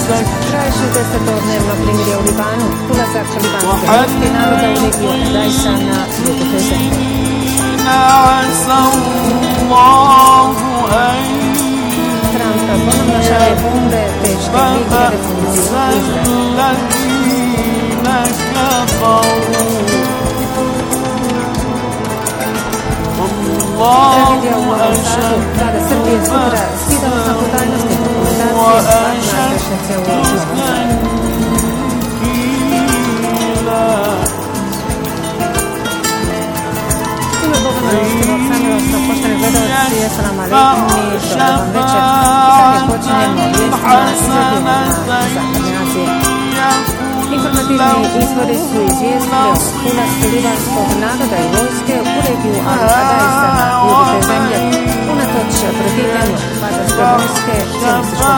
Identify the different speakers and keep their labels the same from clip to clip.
Speaker 1: Kraj 60-dnevnog primirja u Libanu, ulazak libanske vojske naroda u region Dajsa na jugu te zemlje. Trump ponovno šalje bombe teške migre Republici Izrael. Tragedija u Novom Sadu, Vlada Srbije sutra skidala na potajnosti dokumentacije smrtne grešnice u Novom Sadu. Ime Boga milostivog, samilosnog, pošteni gledalci, assalamu alaikum i dobar vam večer. I sad počinjemo vijestima izvedimo na Zapadne Azije. Informativni izvori su izvijestili o ulasku libanskog naroda i vojske u regiju Al-Adajsa na jugu te zemlje, unatoč protivljenju badarske vojske cionističkog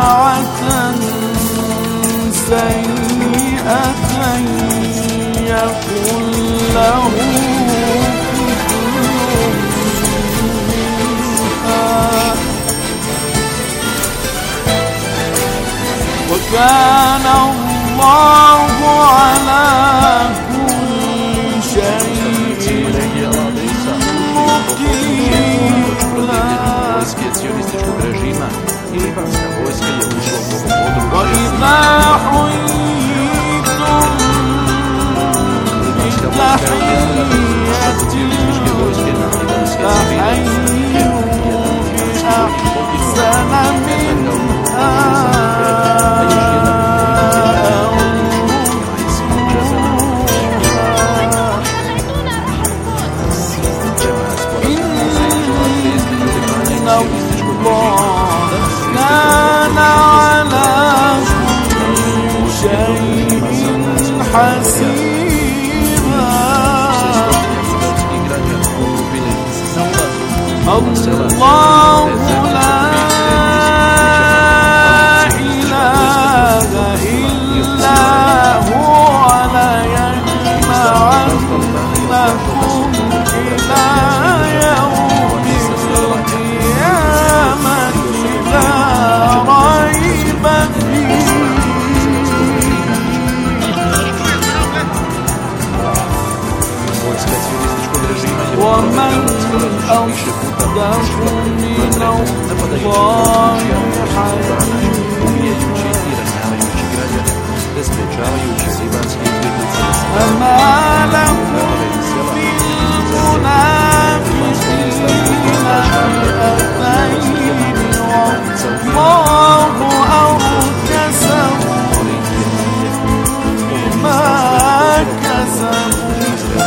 Speaker 2: režima. الله على كل شيء
Speaker 3: vojske cionističkog režima i libanska vojska je ušla u ovo područje. Libanska vojska je odjezila protivničke vojske na libanske civile.
Speaker 2: الله لا إله إلا هو ليجمعنكم إلى يوم القيامة لا ريب فيه ومن أصدق من الله فما لكم بالمنافقين فئتين والله أركسهم بما كسبوا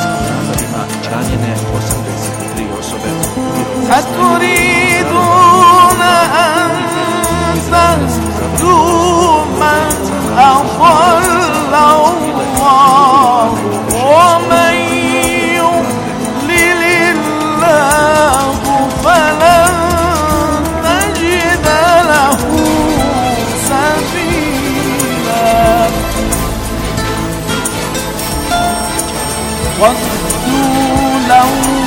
Speaker 2: أتريدون أن تهدوا من أضل الله ومن يضلل الله فلن تجد له سبيلا ودوا لو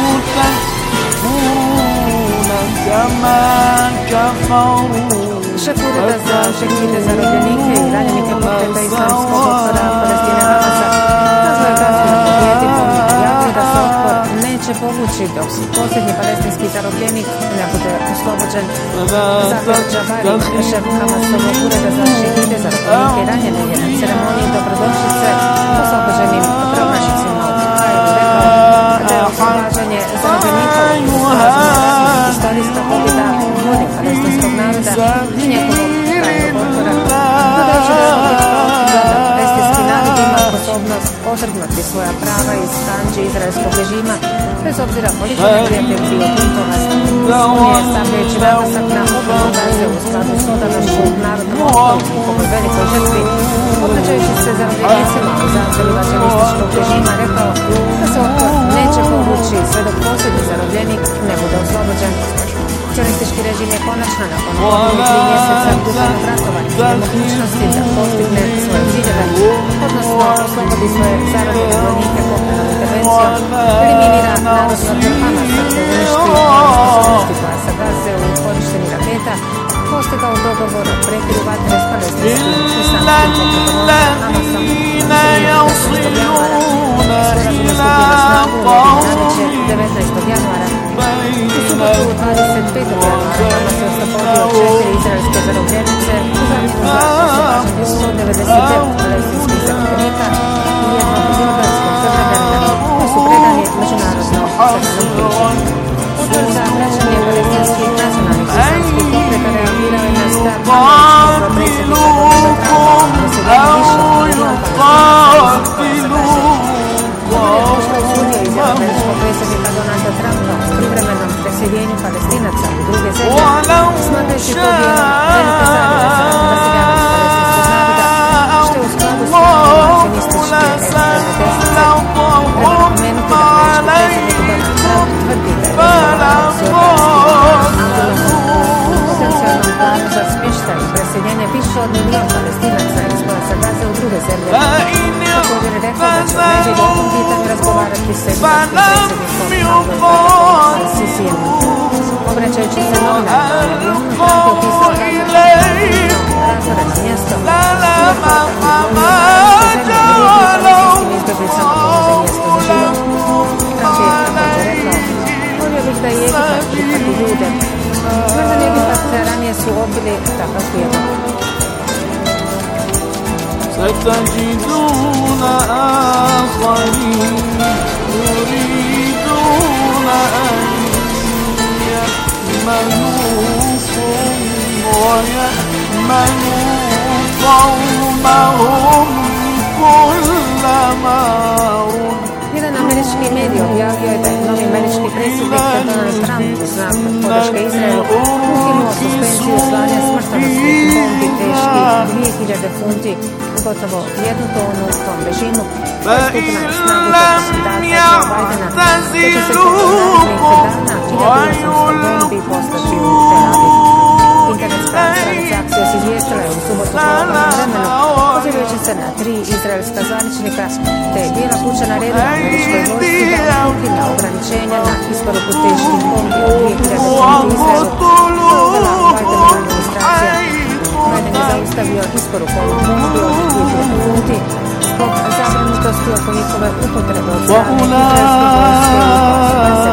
Speaker 2: تكفرون كما كفروا.
Speaker 1: Šef Ureda za štite zarobljenike i ranjenike pokreta islamskog otpora Palestine Hamasa nazvao je Gazdu nepobjedivom i javio da se otpor neće povući dok posljednji palestinski zarobljenik ne bude oslobođen. Zahir Džabari, šef Hamasovog Ureda za štite zarobljenike i ranjene je na ceremoniji dobrodošlice oslobođenim prognašicima u Kairu rekao da je oslobađanje zarobljenika istorijska pobjeda volje palestinskog naroda i njegovog trajnog otpora. Dodajući da palestinski narod ima sposobnost odrgnuti svoja prava iz kandži izraelskog režima, bez obzira koliko neprijatelj bio buntovac. On je stavljajući naglasak na obranu Gaze u skladu s odanošću narodnom otporu i njihovoj velikoj žrtvi, obraćajući se zarobljenicima u zahtjevima sionističkog režima, rekao da se otpor neće povući sve dok posljednji zarobljenik ne bude oslobođen. Sionistički režim je konačno nakon godinu i 3 mjeseca brutalnog ratovanja i nemogućnosti da postigne svoje ciljeve, odnosno oslobodi svoje zarobljene vojnike pokrenom intervencijom, eliminira narodni otpor Hamasa te uništi sposobnosti pojasa Gaze u korištenju raketa, postigao dogovor o prekidu vatre s palestinskim islamskim pokretom Hamasom. Sporazum je stupio na snagu navečer 19. januara. U subotu 25. januara Hamas je oslobodio 4 izraelske zarobljenice u zamjenu za oslobađanje 199 palestinskih zarobljenika i jednog jordanskog državljanina koji su predani međunarodnom crvenom križu. Odbor za vraćanje palestinskih nacionalnih islamskih pokreta reagirao je na stav američkog predsjednika Donalda Trumpa da se više milijon palestinaca je osudio izjavu američkog predsjednika Donalda Trumpa o privremenom preseljenju palestinaca u druge zemlje, smatrajući to dijelom velike zavjere za raseljavanje palestinskog naroda, što je u skladu s intervencionističke ekstremne desnice. Treba napomenuti da američki predsjednik Donald Trump tvrdi da je razgovarao s jordanskim Abdulahom o potencijalnom planu za smještaj i preseljenje više od milijon palestinaca iz pojasa Gaze u druge zemlje. Također je rekao da će u nedjelju o tom pitanju razgovarati s egiptskim predsjednikom Abdel al-Sisijem. Obraćajući se novinarima u avionu, Trump je opisao razvoreno mjesto i rekao da palestinskim izbjeglicama ponude mjesto za život. Trump je također rekao: volio bih da i Egipat prihvati ljude. Jordan i Egipat ranije su odbili takav prijedlog.
Speaker 2: ستجدون آخرين يريدون أن يأمنوكم ويأمنوا قومهم كلما
Speaker 1: Jedan američki medij objavio je da je novi američki predsjednik Donald Trump u znak podrške Izraelu ukinuo suspenziju slanja smrtonosnih bombi teških 2000 funti, gotovo 1 tonu u tom režimu, koja je stupila na snagu tokom mandata Joe Bidena, te će se tijekom narednih dana 1800 bombi poslati u Tel Aviv. Internetska stranica Axios izvijestila je u subotu u lokalnom vremenu, pozivajući se na 3 izraelska zvaničnika, te je Bijela kuća naredila američkoj vojsci da ukine ograničenja na isporuku teških bombi od 2000 funti Izraelu, koja je uvela Bidenova administracija. Biden je zaustavio isporuku ovih bombi od 2000 funti zbog zabrinutosti oko njihove upotrebe od strane izraelske vojske u fazi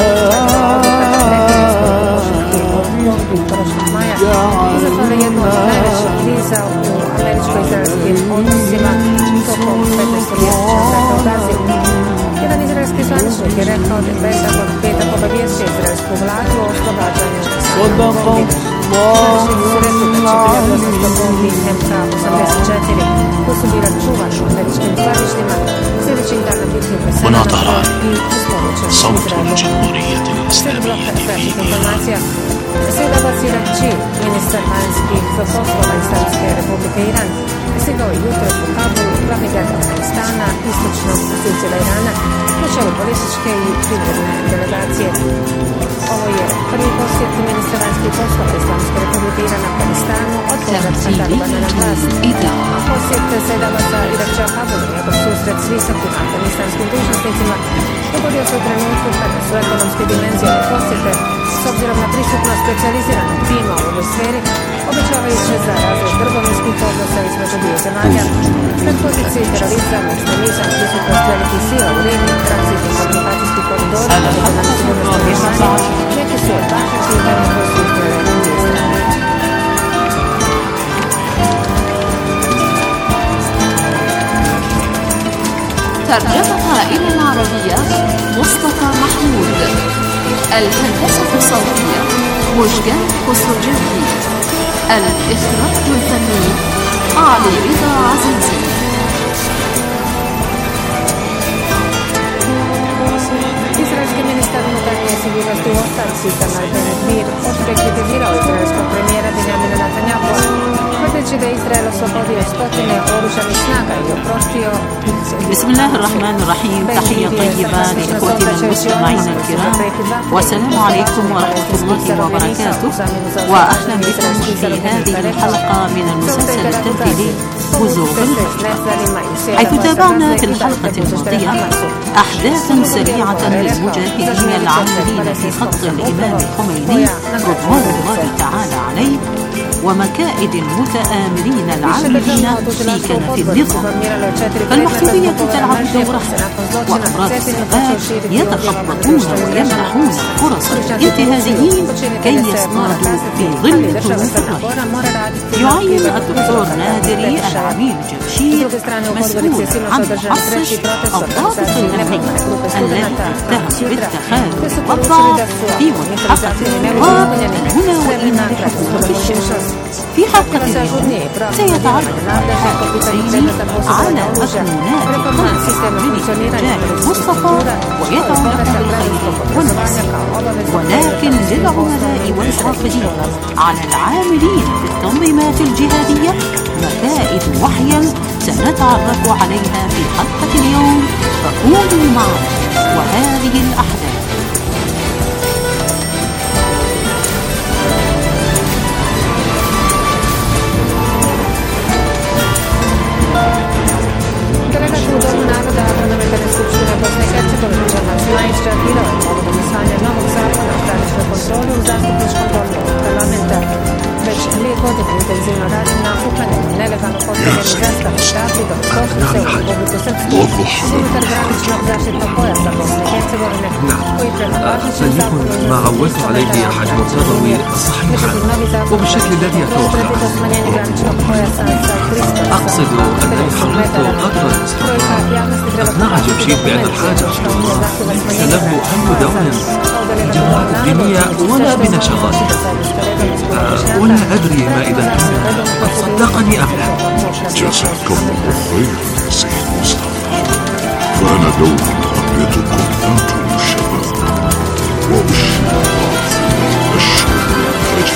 Speaker 1: prošlog maja izazvale jednu od najvećih kriza u američko-izraelskim odnosima tokom 15-mjesečja rata u Gazi. Jedan izraelski zvaničnik je rekao da je Pentagon petak obavijestio izraelsku vladu o oslobađanju bombi. Zvaničnici su rekli da će 1800 bombi MK-84 koji su bili čuvani u američkim skladištima sljedećih dana biti unesena na brod i isporučeni Izraelu. Sredila kraćih informacija. Sejda Basir Akči, ministar vanjskih poslova Islamske republike Iran, stigao je jutros u Kabul, glavni grad Afganistana, istočnog susjedstva Irana, na čelu političke i privredne delegacije. Ovo je prvi posjet ministra vanjskih poslova Islamske republike Irana Afganistanu od povratka Talibana na vlast. Posjet Sejda Basir Akči Kabul i njegov susret s visokim afganistanskim dužnosnicima dogodio se u trenutku kada su ekonomske dimenzije posjete, s obzirom na prisutno specijaliziranog tima u ovoj sferi, obećavajuće za razvoj trgovinskih odnosa između dvije zemalja, kad poziciji terorizam, ekstremizam, prisutnost velikih sila u regiji, tranzitni komunikacijski koridori, regionalne sigurnosne rješanje, neki su od važnih pitanja koje su izdjele dvije strane.
Speaker 4: ترجمتها إلى العربية مصطفى محمود. الهندسة الصوتية مجدان خسروجي. الإخراج الفني علي رضا عزيزي.
Speaker 1: Izraelski ministar unutarnje sigurnosti u ostavci Itamar Ben-Gvir oštro je kritizirao izraelskog premijera Benjamina Netanyahua, tvrdeći da je Izrael oslobodio stotine oružanih snaga i oprostio.
Speaker 5: بسم الله الرحمن الرحيم. تحية طيبة لإخوتنا المستمعين الكرام، والسلام عليكم ورحمة الله وبركاته، وأهلا بكم في هذه الحلقة من المسلسل التمثيلي بزوغ الهجرة، حيث تابعنا في الحلقة الماضية أحداثا سريعة للمجاهدين العاملين في خط الإمام الخميني رضوان الله تعالى عليه ومكائد المتآمرين العاملين في كنف النظام. فالمحسوبية تلعب دورها، وأفراد الشباب يتخبطون ويمنحون فرص الانتهازيين كي يصطادوا في ظل ظروف الرهن. يعين الدكتور نادري العميد جمشيد مسؤول عن محصش الضابط الأمني الذي اتهم بالتخاذل والضعف في ملحقة الإرهاب هنا وإن لحكومة الشام. في حلقة اليوم سيتعرض الحاج حسيني على مكنونات خلف رجال مصطفى ويدعو له بالخير والنصر، ولكن للعملاء والحافظين على العاملين في التنظيمات الجهادية مكائد وحيا سنتعرف عليها في حلقة اليوم، فكونوا معنا وهذه الأحداث.
Speaker 1: intenzivno radim na uklanjanju nelegalno postavljenih zastava u Afrika, Kosovo, Republiku Srpsku, unutar graničnog zaštitnog pojasa Bosne i Hercegovine, koji prema važećem zakonu
Speaker 3: ما عودت عليه حاج مرتضوي صحيحا وبالشكل الذي أتوقع. أقصد أنني حاولت قدر المستطاع أقنع جمشيد بأن الحاج عبد الله ليس له أي دور في الجماعات الدينية ولا بنشاطاتها، ولا أدري ما إذا كان قد صدقني أم لا.
Speaker 6: جزاكم الله خير يا سيد مصطفى، فأنا دوما أقبضكم أنتم الشباب وبالشباب الشباب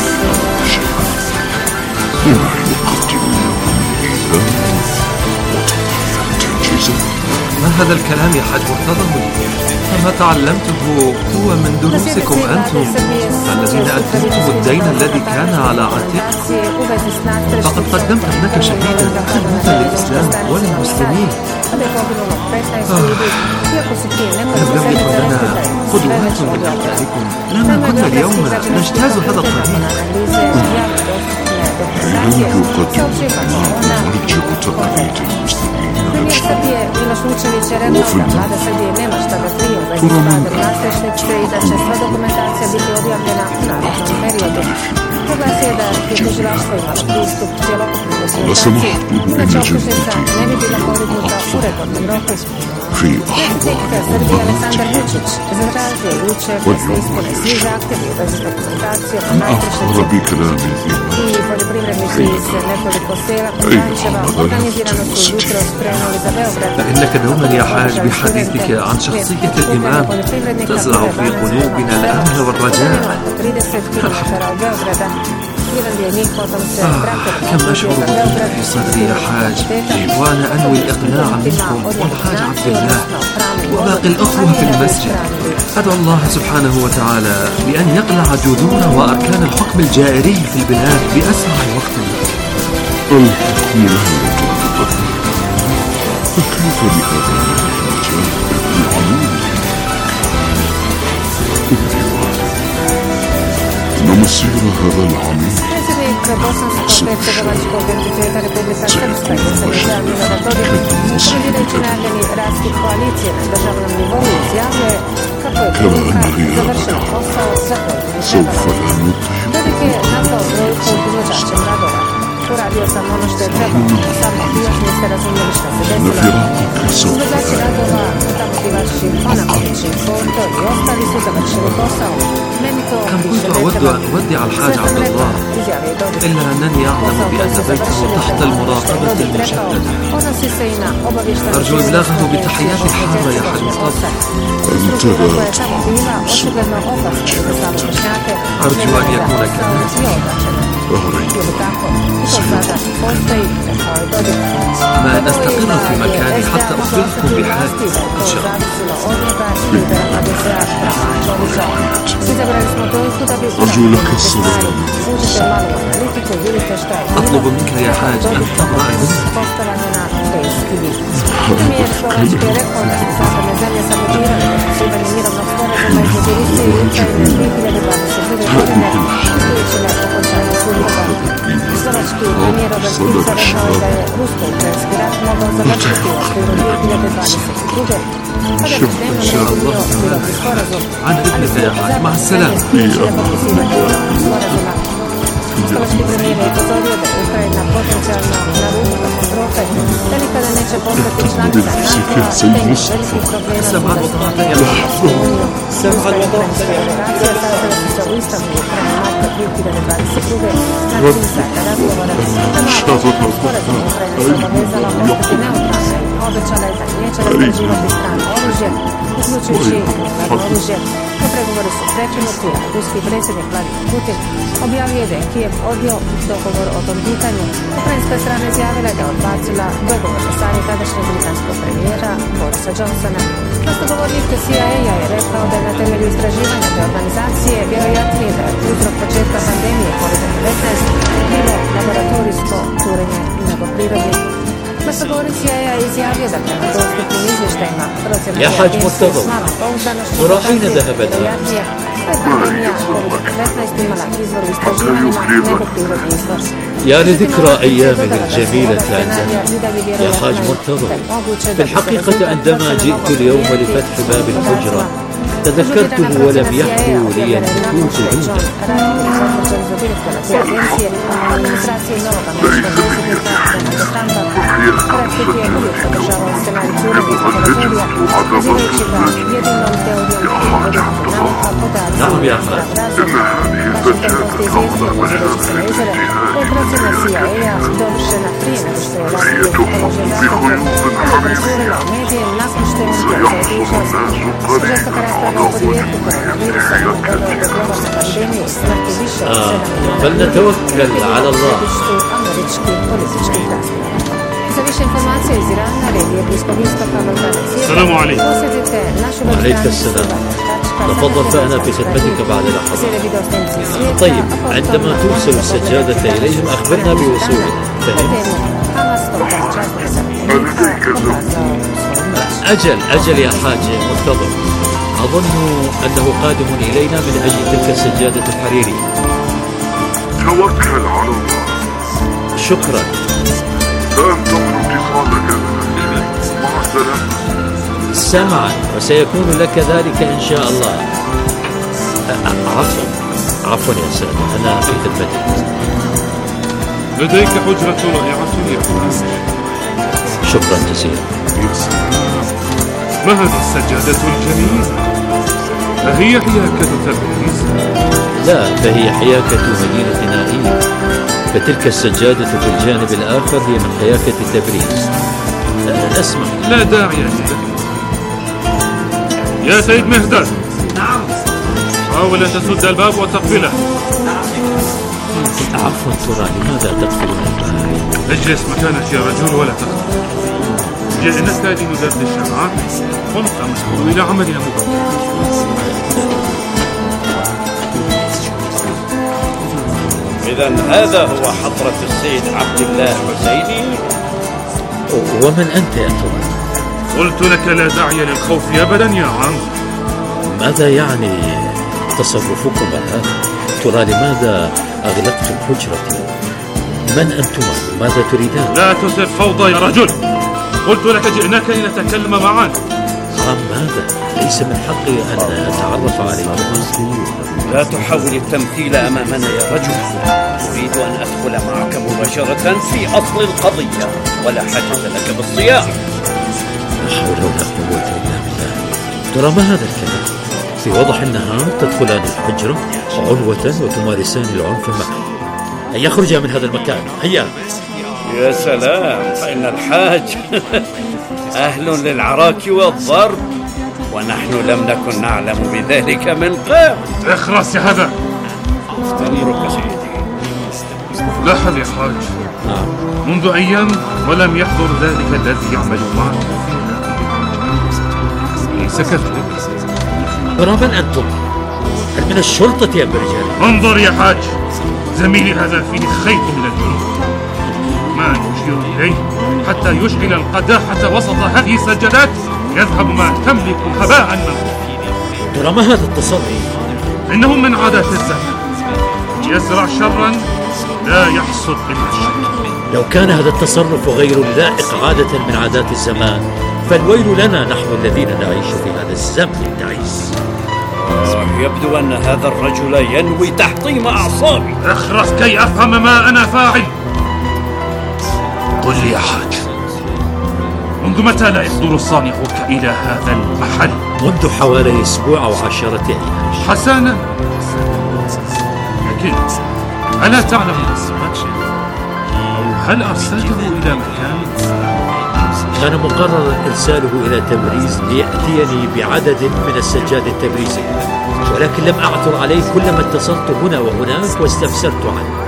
Speaker 6: بما يقدمون إيذاء وتنجيزا.
Speaker 3: ما هذا الكلام يا حاج مرتضوي؟ فما تعلمته هو من دروسكم أنتم الذين أديتم الدين الذي كان على عاتقكم. فقد قدمت ابنك شهيدا خدمة للإسلام وللمسلمين. لم يكن لنا قدوات من أمثالكم لما كنا اليوم نجتاز هذا الطريق.
Speaker 6: لن يقدم مرجع تقليد المسلمين وفي لسمحت بأن جدتي في أحوال أن أفخر بكلام
Speaker 3: فإنك دوما يا حاج بحديثك عن شخصية الإمام تزرع في قلوبنا الأمل والرجاء. كم أشعر بالضيق في صدري يا حاج، وأنا أنوي الإقناع منكم والحاج عبد الله وباقي الأخوة في المسجد. أدعو الله سبحانه وتعالى بأن يقلع جذور وأركان الحكم الجائري في البلاد بأسرع وقت.
Speaker 6: الحكم لا يطلق، فكيف بهذا الرجال العمود؟ إن مصير هذا العميد
Speaker 1: Bosansko-Hercegovačkog entiteta Republika Srpska i Srbija Milorad Dodik, kandidirajući najavljeni raskid koalicije na državnom nivou, izjavljuje kako je politika završila posao za koji je trebala. Dodik je nazvao brojku izvođačem radova. Uradio sam ono što je trebalo, samo vi još niste razumjeli što se desilo. Izvođači radova, tamo ti vaši Panakovići, Porto i ostali su završili posao.
Speaker 3: كم كنت أود أن أودع الحاج عبد الله، إلا أنني أعلم بأن بيته تحت المراقبة المشددة. أرجو إبلاغه بتحيات الحارة يا حاج مصطفى. أرجو أن يكون كذلك. ما نستقر في مكاني حتى أخبركم بحالي إن شاء الله.
Speaker 6: أرجو لك السلام.
Speaker 3: أطلب منك يا حاج أن تقرأ مني.
Speaker 1: Zelensky premijer Robert Fico rekao je da je rusko-ukrajinski rat mogao završiti u okviru 2022. kada bi dnevno redu bio mirovni sporazum, ali su zapadne strane spriječile potpisivati sporazuma. Moskvački premijer je upozorio da je Ukrajina potencijalno na rubu katastrofe, da nikada neće postati članica NATO-a, te ima velikih problema s ulaskom Europsku uniju. Ruska i ukrajinska delegacija sastala su se u Istanbulu krajem marta 2022. nakon sata razgovora. Na sporazum Ukrajina se obavezala ostati neutralna i obećala je da neće razgrađivati strano oružje, uključujući nuklearno oružje. No pregovori su prekinuti, a ruski predsjednik Vladimir Putin objavio da je Kijev odbio dogovor o tom pitanju. Ukrajinska strana izjavila je da je odbacila dogovor sa strane tadašnjeg britanskog premijera Borisa Johnsona. Glasnogovornik CIA-a je rekao da je na temelju istraživanja te organizacije vjerojatnije da je uzrok početka pandemije COVID-19 bilo laboratorijsko curenje nego prirodni. Glasnogovornik CIA-a je izjavio da prema dostupnim izvještajima procjena agencije s malom pouzdanošću vjerojatnije da je pandemija COVID-19 imala izvor u istraživanjima nego prirodni izvor.
Speaker 3: يا لذكرى أيامه الجميلة عندنا يا حاج مرتضى. في الحقيقة عندما جئت اليوم لفتح باب الحجرة تذكرته ولم يحلو لي النفوس عنده. نعم يا حاج. فلنتوكل على الله.
Speaker 7: السلام عليكم.
Speaker 3: وعليك السلام. تفضل فأنا في خدمتك بعد لحظات. طيب عندما توصل السجادة إليهم أخبرنا بوصوله. فهمت؟ أجل يا حاج مرتضى. أظن أنه قادم إلينا من أجل تلك السجادة الحريرية.
Speaker 6: توكل على الله.
Speaker 3: شكرا.
Speaker 6: لا تقل اتصالك. مع السلامة.
Speaker 3: سمعا، وسيكون لك ذلك إن شاء الله. عفوا يا سادة، أنا في خدمتك.
Speaker 7: لديك حجرة رائعة يا حاج.
Speaker 3: شكرا جزيلا.
Speaker 7: ما هذه السجادة الجميلة؟ أهي حياكة تبريز؟
Speaker 3: لا، فهي حياكة مدينة نائية. فتلك السجادة في الجانب الآخر هي من حياكة تبريز. اسمع.
Speaker 7: لا داعي لك. يا سيد مهدد. نعم. حاول أن تسد الباب وتقفله.
Speaker 3: عفوا، ترى لماذا تقفل الباب؟
Speaker 7: اجلس مكانك يا رجل ولا تخرج. جئناك لندردش معك. قم فنسعد إلى عملنا مباشرة.
Speaker 8: إذن هذا هو حضرة السيد عبد الله حسيني.
Speaker 3: ومن أنت يا ترى؟
Speaker 7: قلت لك لا داعي للخوف أبدا يا عم.
Speaker 3: ماذا يعني تصرفكم هذا؟ ترى لماذا أغلقتم حجرتي؟ من أنتما؟ ماذا تريدان؟
Speaker 7: لا تثير فوضى يا رجل. قلت لك جئناك لنتكلم معا.
Speaker 3: ماذا؟ ليس من حقي أن أتعرف عليكم.
Speaker 8: لا تحاول التمثيل أمامنا يا رجل. أريد أن أدخل معك مباشرة في أصل القضية، ولا حاجة لك بالصياح.
Speaker 3: لا حول ولا قوة إلا بالله. ترى ما هذا الكلام؟ في وضح النهار تدخلان الحجرة عنوة وتمارسان العنف معي. هيا اخرجا من هذا المكان، هيا.
Speaker 8: يا سلام، فإن الحاج أهل للعراك والضرب، ونحن لم نكن نعلم بذلك من قبل.
Speaker 7: اخرس يا هذا.
Speaker 8: أمرك سيدي.
Speaker 7: لاحظ يا حاج. منذ أيام ولم يحضر ذلك الذي يعمل معك. ليس كذلك.
Speaker 3: ترى من أنتم؟ هل من الشرطة يا برجال؟
Speaker 7: انظر يا حاج، زميلي هذا فيه خيط من الجنود. ما نشير إليه حتى يشعل القداحة وسط هذه السجادات يذهب ما تملك هباء منثورا.
Speaker 3: ترى ما هذا التصرف؟
Speaker 7: إنه من عادات الزمان. يزرع شرا لا يحصد إلا الشر.
Speaker 9: لو كان هذا التصرف غير لائق عادة من عادات الزمان، فالويل لنا نحن الذين نعيش في هذا الزمن التعيس.
Speaker 8: يبدو أن هذا الرجل ينوي تحطيم أعصابي.
Speaker 7: اخرس كي أفهم ما أنا فاعل. قل لي يا حاج، منذ متى لا يحضر صانعك إلى هذا المحل؟
Speaker 9: منذ حوالي أسبوع أو 10 أيام.
Speaker 7: حسنا، لكن ألا تعلم أو هل أرسلته إلى مكان؟
Speaker 9: كان مقرر إرساله إلى تبريز ليأتيني بعدد من السجاد التبريزية، ولكن لم أعثر عليه كلما اتصلت هنا وهناك واستفسرت عنه.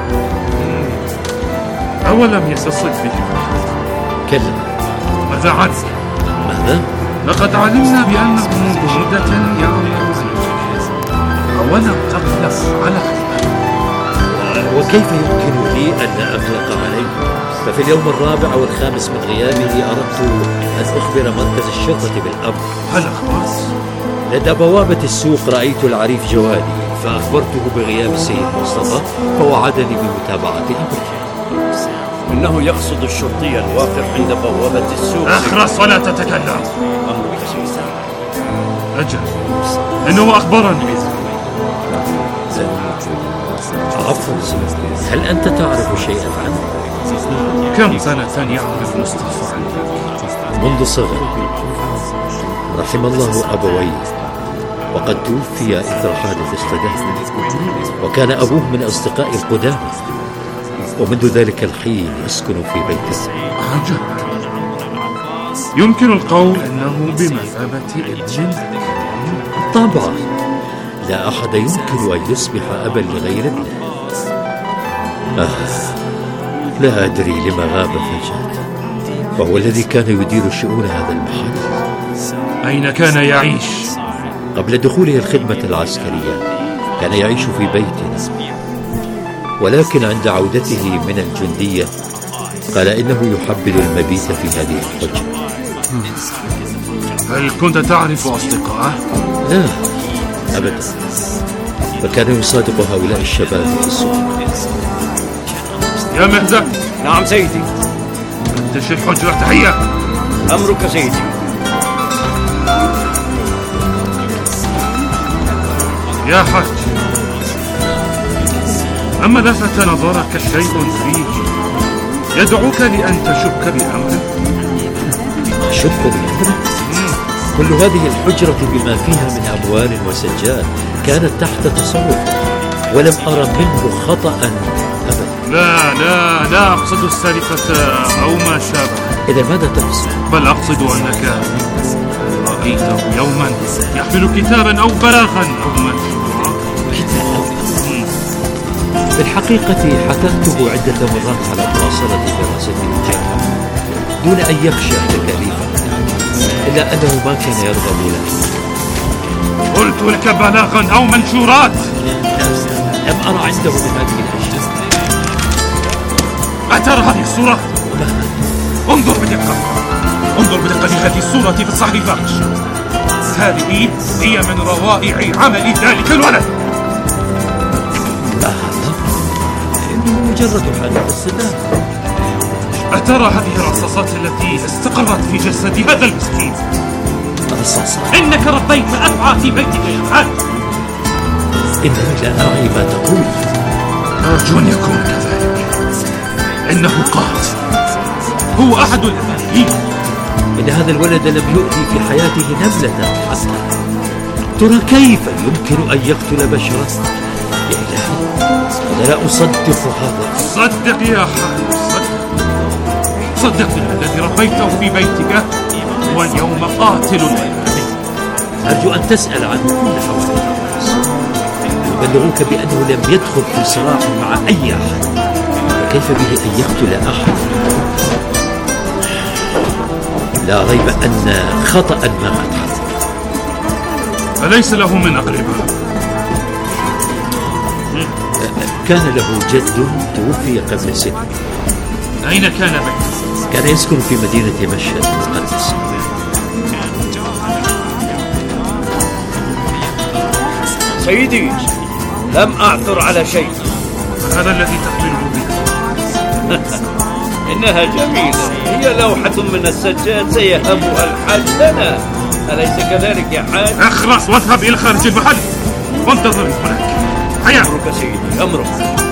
Speaker 7: أولم يتصل بك؟
Speaker 9: كلا.
Speaker 7: ماذا عنك؟
Speaker 9: ماذا؟
Speaker 7: لقد علمنا بأنه مدة يعمل عليك، أولا تقلق على خطأ.
Speaker 9: وكيف يمكن لي أن لا أقلق عليه؟ ففي اليوم الرابع أو الخامس من غيابه أردت أن أخبر مركز الشرطة بالأمر.
Speaker 7: هل أخبرت؟
Speaker 9: لدى بوابة السوق رأيت العريف جوادي، فأخبرته بغياب السيد مصطفى، فوعدني بمتابعة أمره.
Speaker 8: إنه يقصد الشرطي الواقف عند بوابة السوق.
Speaker 7: اخرس ولا تتكلم. أجل، إنه أخبرني.
Speaker 9: عفوا، هل أنت تعرف شيئا عنه؟
Speaker 7: كم سنة يعرف مصطفى؟
Speaker 9: منذ صغر. رحم الله أبويه، وقد توفي إثر حادث اصطدام، وكان أبوه من أصدقاء القدامى، ومنذ ذلك الحين يسكن في بيته.
Speaker 7: عجب، يمكن القول أنه بمثابة ابن.
Speaker 9: طبعا، لا أحد يمكن أن يصبح أبا لغير ابنه. لا أدري لما غاب فجأة، وهو الذي كان يدير شؤون هذا المحل.
Speaker 7: أين كان يعيش؟
Speaker 9: قبل دخوله الخدمة العسكرية كان يعيش في بيتنا، ولكن عند عودته من الجندية قال إنه يحبذ المبيت في هذه الحجرة.
Speaker 7: هل كنت تعرف أصدقائه؟
Speaker 9: لا أبدا، فكان يصادق هؤلاء الشباب في السوق.
Speaker 7: يا مهزة.
Speaker 8: نعم سيدي.
Speaker 7: فتش الحجرة، هيا.
Speaker 8: أمرك سيدي.
Speaker 7: يا حاج، أما لفت نظرك شيء فيه يدعوك لأن تشك بأمره؟
Speaker 9: أشك بأمره؟ كل هذه الحجرة بما فيها من أموال وسجاد كانت تحت تصرف، ولم أرى منه خطأ أبدا.
Speaker 7: لا أقصد السرقة أو ما شابه.
Speaker 9: إذا ماذا تقصد؟
Speaker 7: بل أقصد أنك رأيته يوما يحمل كتابا أو بلاغا أو منشورا.
Speaker 9: كتاب؟ في الحقيقة حثرته عدة مرات على مواصلة دراسته الجامعة دون أن يخشى تكاليفها، إلا أنه ما كان يرغب له.
Speaker 7: قلت لك بلاغا أو منشورات.
Speaker 9: لم أرى عنده من هذه الأشياء.
Speaker 7: أترى هذه الصورة؟ انظر بدقة لهذه الصورة في الصحيفة. هذه هي من روائع عمل ذلك الولد.
Speaker 9: إنه مجرد حادث اصطدام.
Speaker 7: أترى هذه الرصاصات التي استقرت في جسد هذا المسكين؟
Speaker 9: رصاصات؟
Speaker 7: إنك ربيت أفعى في بيتك يا حاج.
Speaker 9: إنني لا أعي ما تقول.
Speaker 7: أرجو أن يكون كذلك. إنه قاتل، هو أحد الأمانيين.
Speaker 9: إن هذا الولد لم يؤذي في حياته نملة حتى. ترى كيف يمكن أن يقتل بشرا؟ يا إلهي، أنا لا أصدق هذا.
Speaker 7: صدق يا حاج، صدق إن الذي ربيته في بيتك هو اليوم قاتل الأماني.
Speaker 9: أرجو أن تسأل عنه كل حوالي الناس، يبلغوك بأنه لم يدخل في صراع مع أي أحد، فكيف به أن يقتل أحد؟ لا ريب أن خطأ ما قد حصل.
Speaker 7: أليس له من أقرباء؟
Speaker 9: كان له جد توفي قبل سنة.
Speaker 7: أين كان بيته؟
Speaker 9: كان يسكن في مدينة مشهد المقدس.
Speaker 8: سيدي، لم أعثر على شيء.
Speaker 7: هذا الذي تحمله به.
Speaker 8: إنها جميلة، هي لوحة من السجاد سيهبها الحاج لنا، أليس كذلك يا حاج؟
Speaker 7: اخرس واذهب إلى خارج المحل وانتظرني هناك. حياك.
Speaker 8: أمرك سيدي، أمرك.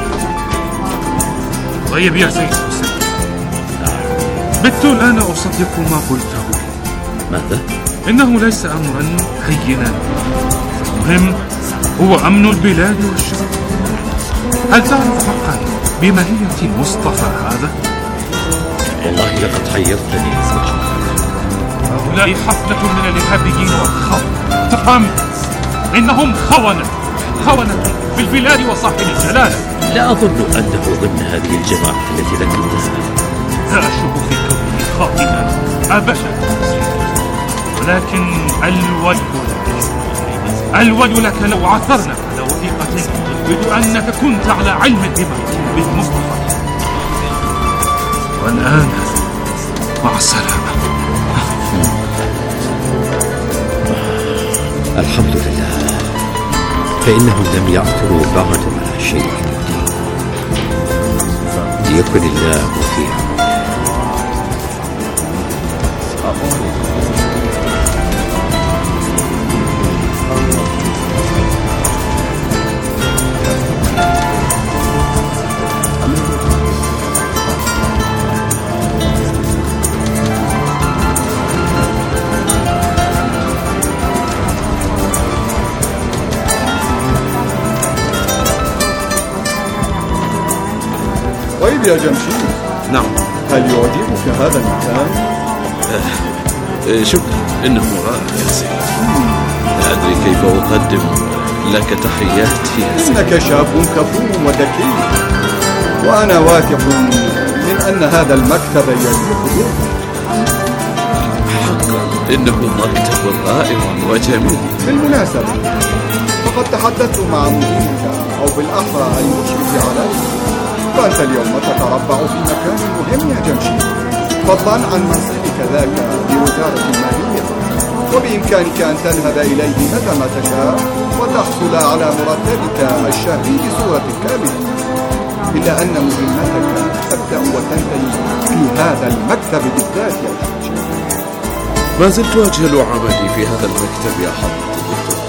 Speaker 7: طيب يا سيد حسين، بت الآن أصدق ما قلته.
Speaker 9: ماذا؟
Speaker 7: إنه ليس أمرا هينا، المهم هو أمن البلاد والشعب. هل تعرف حقا بماهية مصطفى هذا؟
Speaker 9: والله لقد حيرتني.
Speaker 7: هؤلاء حفلة من الإرهابيين والخونة، تفهم؟ إنهم خونة في البلاد وصاحب الجلالة.
Speaker 9: لا أظن أنه ضمن هذه الجماعة التي ذكرتها.
Speaker 7: لا أشك في كونه خائنا أبشر، ولكن الويل لك لو عثرنا على وثيقة تثبت أنك كنت على علم بما يتم به مصطفى. والآن مع السلامة.
Speaker 9: الحمد لله، فإنهم لم يعثروا بعد على شيء. ليكن الله فيها.
Speaker 10: طيب يا جمشيد.
Speaker 3: نعم.
Speaker 10: هل يعجبك هذا المكان؟
Speaker 3: شكرا، إنه رائع يا سيدي. لا أدري كيف أقدم لك تحياتي يا سيدي.
Speaker 10: إنك شاب كفو وذكي، وأنا واثق من أن هذا المكتب يليق بك.
Speaker 3: حقا إنه مكتب رائع وجميل.
Speaker 10: بالمناسبة فقد تحدثت مع مديرك، أو بالأحرى المشرف عليك، فأنت اليوم تتربع في مكان مهم يا جمشيد، فضلا عن منصبك ذاك بوزارة المالية، وبإمكانك أن تذهب إليه متى ما تشاء وتحصل على مرتبك الشهري بصورة كاملة، إلا أن مهمتك تبدأ وتنتهي في هذا المكتب بالذات يا جمشيد.
Speaker 3: ما زلت أجهل عملي في هذا المكتب يا حضرة الدكتور.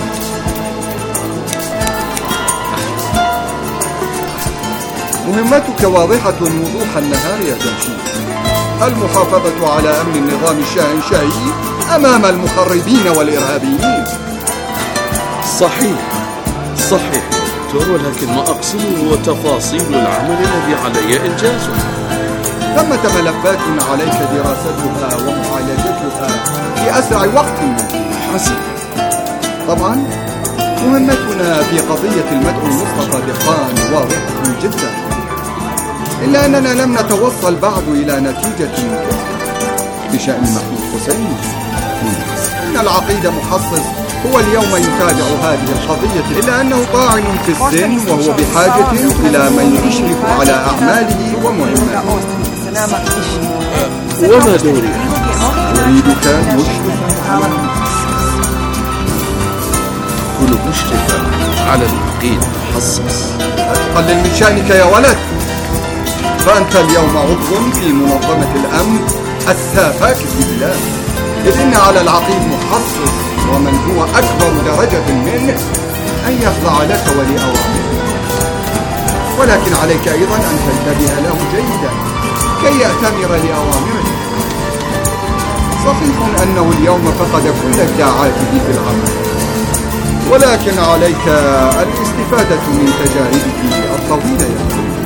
Speaker 10: مهمتك واضحة وضوح النهار يا جمشيد، المحافظة على أمن النظام الشاهنشاهي أمام المخربين والإرهابيين.
Speaker 3: صحيح دكتور، ولكن ما أقصده هو تفاصيل العمل الذي علي إنجازه.
Speaker 10: ثمة ملفات عليك دراستها ومعالجتها في أسرع وقت ممكن.
Speaker 3: حسن.
Speaker 10: طبعا مهمتنا في قضية المدعو مصطفى دقان واضحة جدا، إلا أننا لم نتوصل بعد إلى نتيجة بشأن محمود حسين. إن العقيد محصص هو اليوم يتابع هذه القضية، إلا أنه طاعن في السن وهو بحاجة إلى من يشرف على أعماله ومهماته.
Speaker 3: وما دوري؟
Speaker 10: أريدك مشرفا على
Speaker 3: كن مشرفا على العقيد محصص.
Speaker 10: قلل من شأنك يا ولد، فأنت اليوم عضو في منظمة الأمن السافاك في البلاد، إذ إن على العقيد محصص ومن هو أكبر درجة منه أن يخضع لك ولأوامرك، ولكن عليك أيضا أن تنتبه له جيدا كي يأتمر لأوامرك. صحيح أنه اليوم فقد كل ابداعاته في العمل، ولكن عليك الاستفادة من تجاربه الطويلة يا سيدي.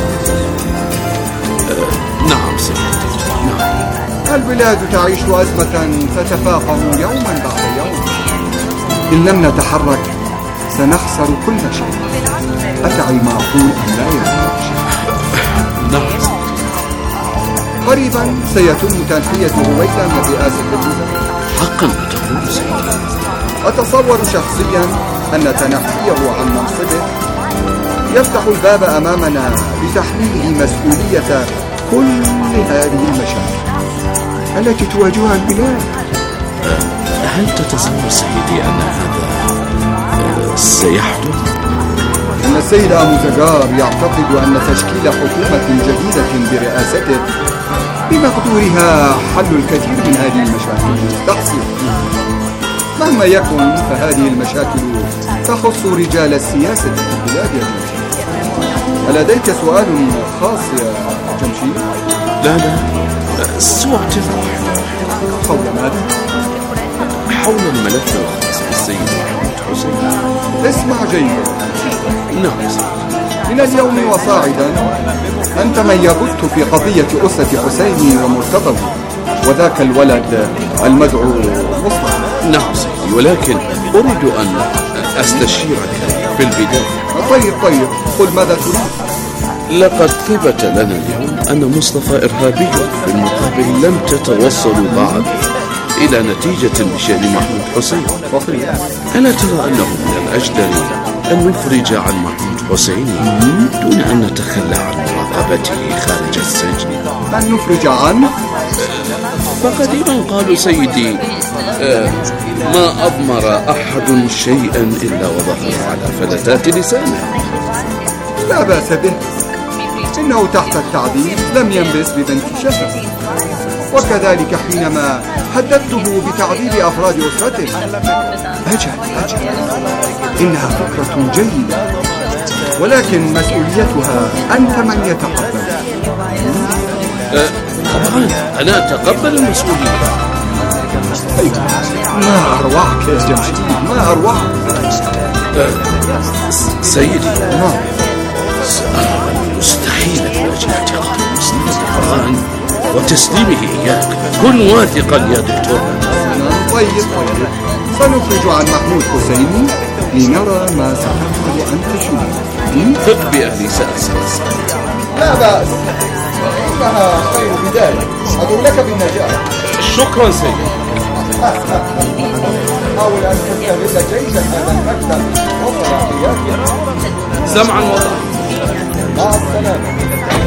Speaker 3: نعم سيدي، نعم.
Speaker 10: البلاد تعيش أزمة تتفاقم يوما بعد يوم، إن لم نتحرك سنخسر كل شيء. أتعي معقول أن لا يكون شيء.
Speaker 3: نعم.
Speaker 10: قريبا سيتم تنحية رويدا من رئاسة الوزراء.
Speaker 3: حقا ما تقول سيدي؟
Speaker 10: أتصور شخصيا أن تنحيه عن منصبه يفتح الباب أمامنا بتحميله مسؤولية كل هذه المشاكل التي تواجهها البلاد.
Speaker 3: هل تتصور سيدي أن هذا سيحدث؟
Speaker 10: أن السيد أبو زجار يعتقد أن تشكيل حكومة جديدة برئاسته بمقدورها حل الكثير من هذه المشاكل المستحصية. مهما يكن فهذه المشاكل تخص رجال السياسة في البلاد يا جمشيد. ألديك سؤال خاص يا جمشيد؟
Speaker 11: لا سوى اعتذار.
Speaker 10: حول ماذا؟
Speaker 11: حول الملف الخاص بالسيد محمود حسين.
Speaker 10: اسمع جيدا.
Speaker 11: نعم.
Speaker 10: من اليوم وصاعدا أنت من يبت في قضية أسرة حسين ومرتضى وذاك الولد المدعو مصطفى.
Speaker 11: نعم سيدي، ولكن أريد أن أستشيرك في البداية.
Speaker 10: طيب قل ماذا تريد؟
Speaker 11: لقد ثبت لنا اليوم أن مصطفى إرهابي، في المقابل لم تتوصلوا بعد إلى نتيجة بشأن محمود حسين. ألا ترى أنه من الأجدر أن نفرج عن محمود حسين دون أن نتخلى عن مراقبته خارج السجن؟
Speaker 10: أن نفرج عنه؟
Speaker 11: فقديما قالوا سيدي ما أضمر أحد شيئا إلا وظهر على فلتات لسانه.
Speaker 10: لا بأس به، إنه تحت التعذيب لم ينبس ببنت شفة، وكذلك حينما هددته بتعذيب أفراد أسرته. أجل إنها فكرة جيدة، ولكن مسؤوليتها أنت من يتقبل.
Speaker 11: طبعا أنا أتقبل المسؤولية.
Speaker 10: ما أروعك يا جمشيد، ما أروعك.
Speaker 11: سيدي مستحيل مواجهة قضاء وتسليمه إياك. كن واثقا يا دكتور.
Speaker 10: طيب سنخرج عن محمود حسين لنرى ما ستفعل أنت شو.
Speaker 11: ثق بأهلي سأسأل.
Speaker 10: لا بأس، إنها خير بداية، أدعو لك بالنجاح.
Speaker 11: شكرا سيدي.
Speaker 10: حاول أن تستغل جيدا هذا المكتب وصلاحياته.
Speaker 11: سمعا وطاعة.
Speaker 10: مع السلامة.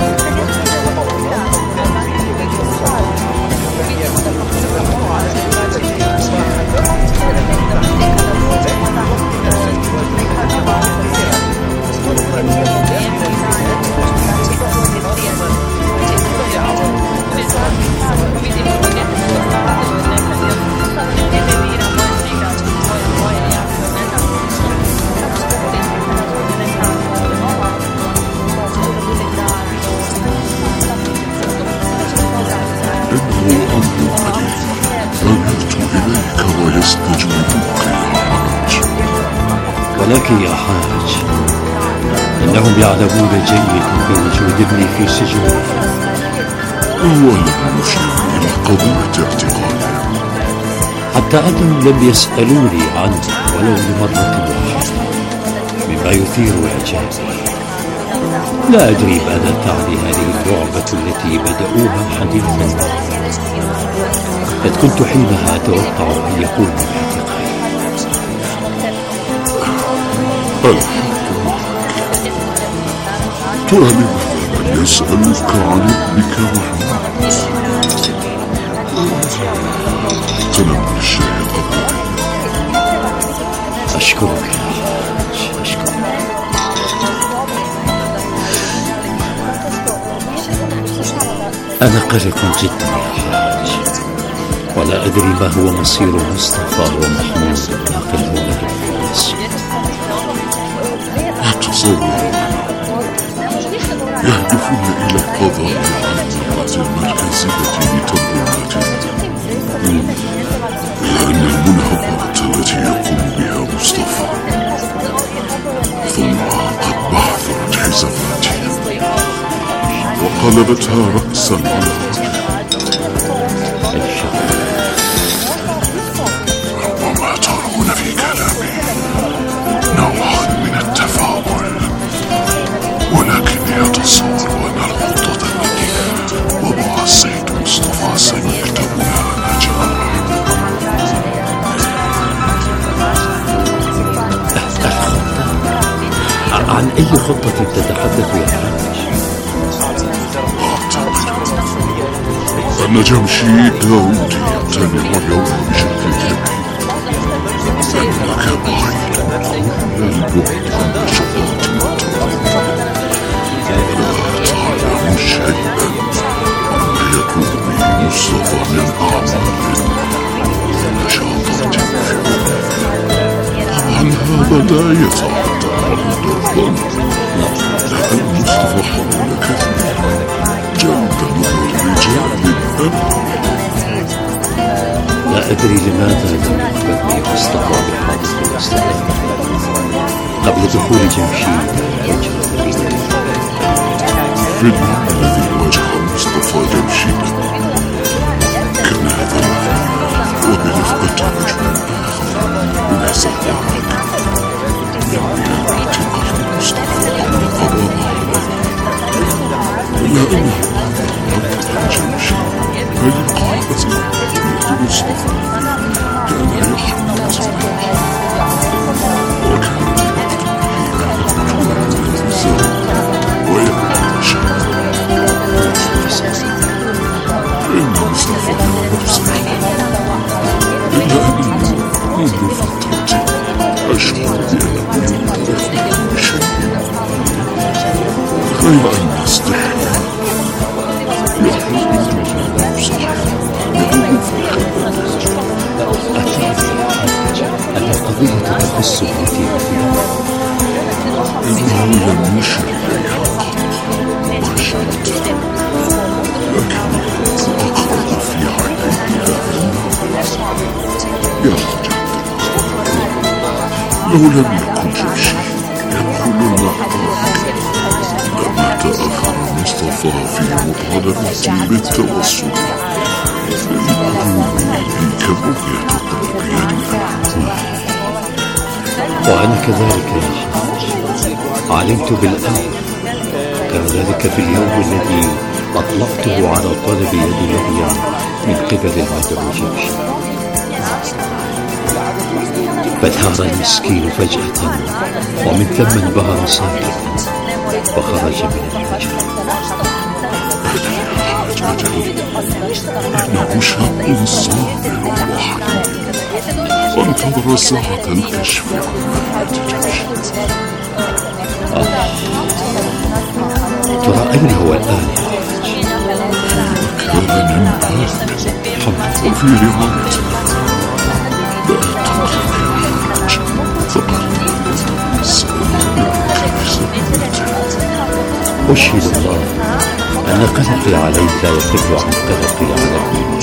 Speaker 9: ولكن يا حاج إنهم يعلمون جيدا بوجود ابني في سجن.
Speaker 6: ولم يشير إلى قضية اعتقاله،
Speaker 9: حتى أنهم لم يسألوني عنه ولو لمرة واحدة، مما يثير إعجابي. لا أدري ماذا تعني هذه اللعبة التي بدأوها حديثا. قد كنت حينها أتوقع أن يكون
Speaker 6: ترى لماذا يسألك عن ابنك محمود؟ تناول الشاي قبل.
Speaker 9: أشكرك يا حاج، أشكرك. أنا قلق جدا يا حاج، ولا أدري ما هو مصير مصطفى ومحمود باقي الأولاد في السجن.
Speaker 6: أتصور يهدفون إلى القضاء على النقاط المركزية لتنظيماتهم، لأن المنهضات التي يقوم بها مصطفى ثم قد بعثرت حزباتهم وقلبتها رأسا على ربما ترون في كلامي نوعا من التفاؤل، ولكني أتصور أن الخطة التي وضعها السيد مصطفى سيكتب لها نجاح.
Speaker 9: عن أي خطة تتحدث يا حاج؟
Speaker 6: أعتقد أن جمشيد داود يمتنع اليوم بشكل كبير، لأنك بعيد كل البعد عن نشاطاتي شيئا يكون به مصطفى من أعمال ونشاطات طبعا هذا لا يتعدى عند الظن، لأن مصطفى حول كثيرا جدا الرجال الأمر.
Speaker 9: لا أدري لماذا لم يخبرني مصطفى بحادث الاستدامة قبل دخول جمشيد وجه
Speaker 6: في اليوم الذي واجه مصطفى جمشيدا كان هذا الرجل وبرفقة رجل آخر من أسعد من اعتقال مصطفى والقضاء عليه، إلا أنه ربط جمشيد فلقاء مصطفى كان يحمل مصطفى وكان إن مصطفى يبصر، إلا أنني منذ فترة أشعر بأنه ينتبه بشيء، غير أن استحيا يحب الموضوع صحيح لأنه في
Speaker 9: أن القضية تخص بيتي
Speaker 6: إنه لم يشر إليها وخشيت، لكني أقرأ في عينيها يا عجب لو لم يكن جمشيد يدخل المحضر لما تأخر مصطفى في مطالبتي بالتوصل للقلوب إليك بغية قلبي.
Speaker 9: وأنا كذلك يا حاج علمت بالأمر، كان ذلك في اليوم الذي أطلقته على طلب يد ليلى من قبل المدعو جمشيد، فثار المسكين فجأة ومن ثم انبهر ساكتا وخرج من المجال.
Speaker 6: إنه شاب صابر وحليم وانتظر ساعة الكشف عن جمشيد.
Speaker 9: ترى أين هو الآن؟
Speaker 6: كان بارد وفي رعاية لا تنتظر فقط
Speaker 9: أشهد الله أن قلقي عليك لا يقل عن قلقي على ابني.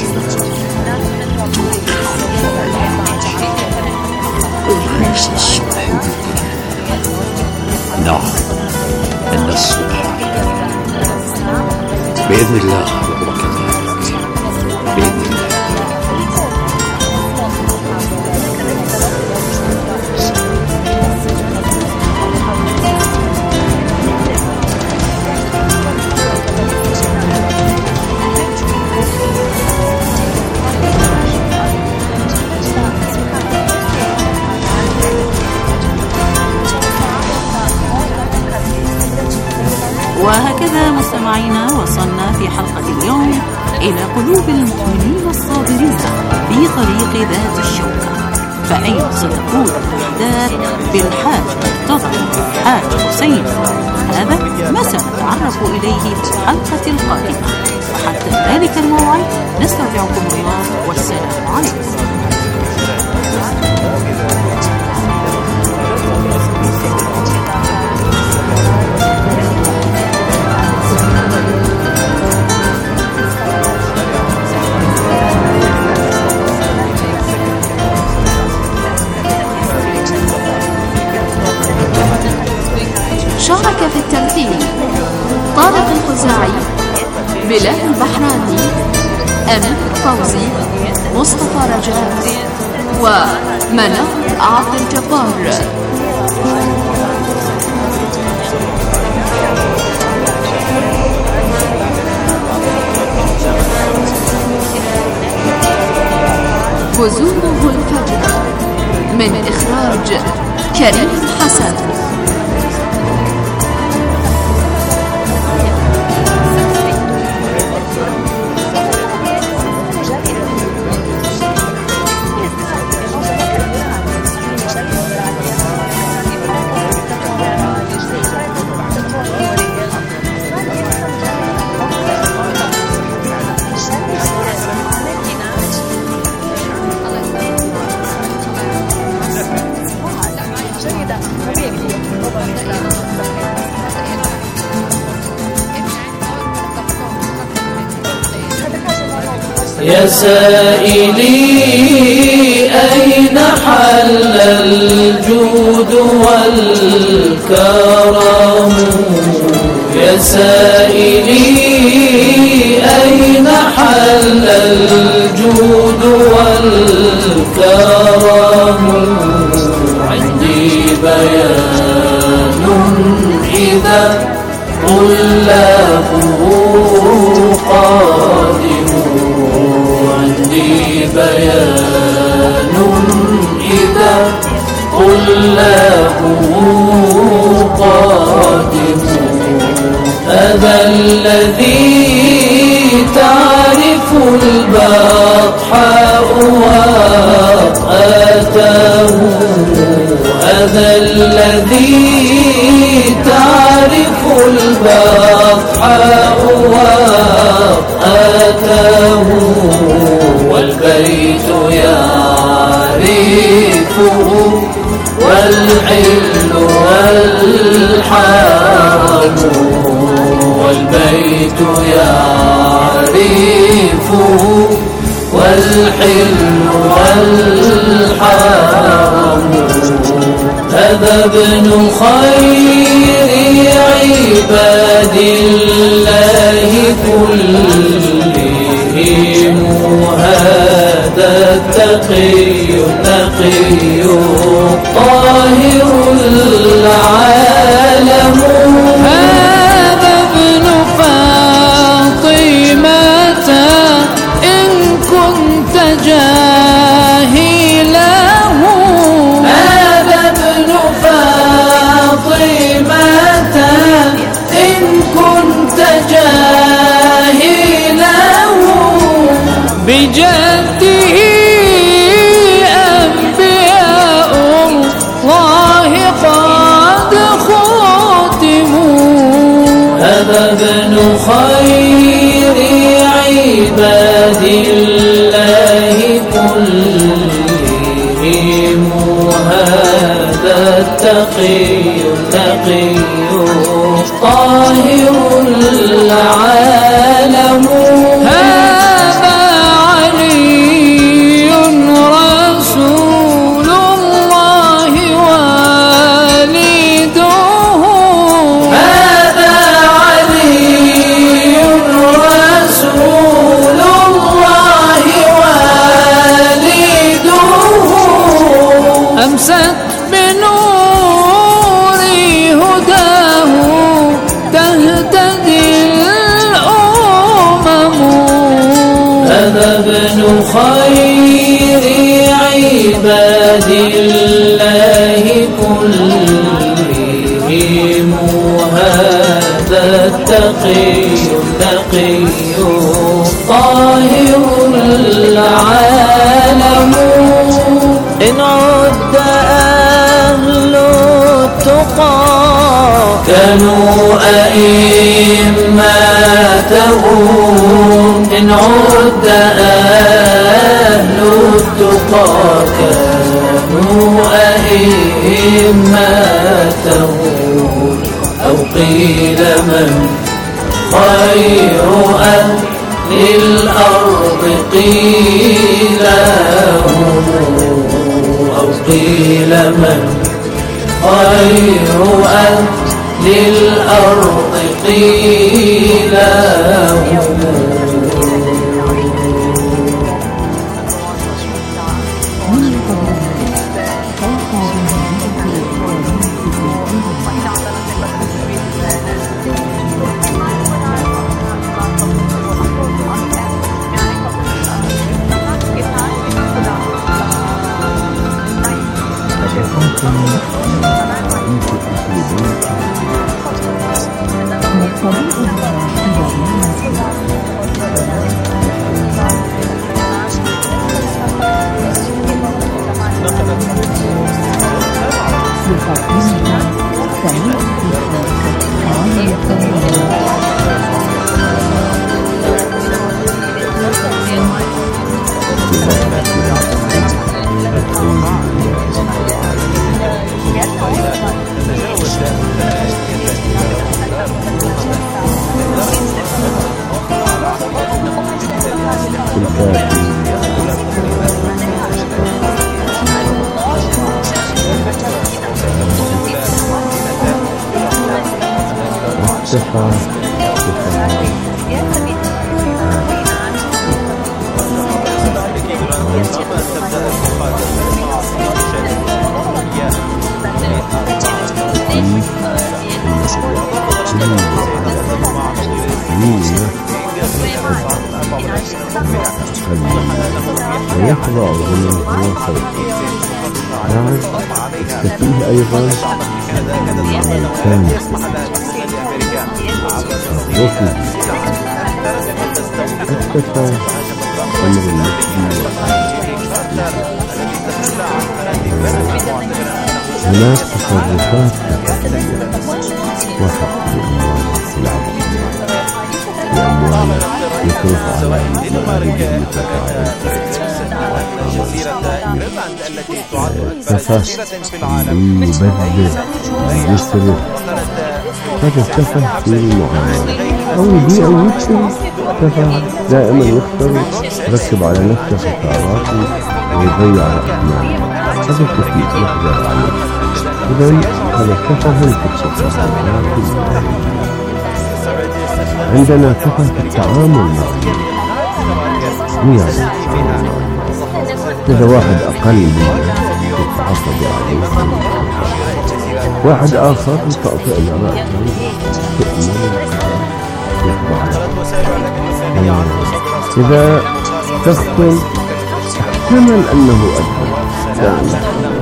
Speaker 6: أليس الصبح بقريب؟
Speaker 9: نعم، إن الصبح بإذن الله وهو كذلك بإذن الله.
Speaker 5: وهكذا مستمعينا وصلنا في حلقة اليوم إلى قلوب المؤمنين الصابرين في طريق ذات الشوكة، فأين ستكون الأحداث بالحاج مرتضى حاج حسين؟ هذا ما سنتعرف إليه في الحلقة القادمة، وحتى ذلك الموعد نستودعكم الله والسلام عليكم.
Speaker 4: شارك في التمثيل طارق الخزاعي، بلال البحراني، أمين فوزي، مصطفى رجاء، ومنال عبد الجبار. بذوره الفجر من إخراج كريم حسن.
Speaker 2: يا سائلي أين حل الجود والكرم يا سائلي أين حل الجود والكرم عندي بيان إذا طلابه قادم عندي بيان إذا طلابه قادم هذا الذي تعرف البطحاء وأتاه هذا الذي تعرف البطحاء وأتاه والبيت يعرفه والحل والحرم والبيت يعرفه والحل والحرم هذا ابن خير عباد الله كلهم هذا التقي النقي الطاهر العالم هذا ابن فاطمة إن كنت جاهله هذا ابن فاطمة إن كنت جاهله بجده أنبياء الله قد ختموا هذا ابن خير عباد الله كلهم هذا التقي النقي الطاهر العالم هذا علي رسول الله والده هذا علي رسول الله والده أمست بنور هداه تهتدي الأمم هذا ابن خير عباد الله كلهم هذا التقي النقي الطاهر العالم إن عد أهل التقى كانوا أئمتهم إن عد أهل التقى كانوا أئمتهم أو قيل من خير أهل الأرض قيل هم أو قيل من خير أهل الأرض قيل هم
Speaker 12: الكافي واختفى ويخضع لمن هو فوقه. بعد اكتفيه أيضا كان وفي اكتفى أمر المسجد. هناك تصرفات تقديرية وحق لأموال العبد لأموال يصرف على المتعارضين تفاس يبدل يصرف فتتفه في المعاملة أو يبيع أو يكسر. تفه دائما يختار يركب على نفسه خسارات ويضيع الأثمان. هذا كثير يحذر عليه. إذن هذا التفه الفكسة. عندنا تفه في التعامل مع الناس. إذا واحد أقل منه يتعصب عليه، واحد آخر يطأطئ رأسه إذا تخطل احتمل أنه أدخل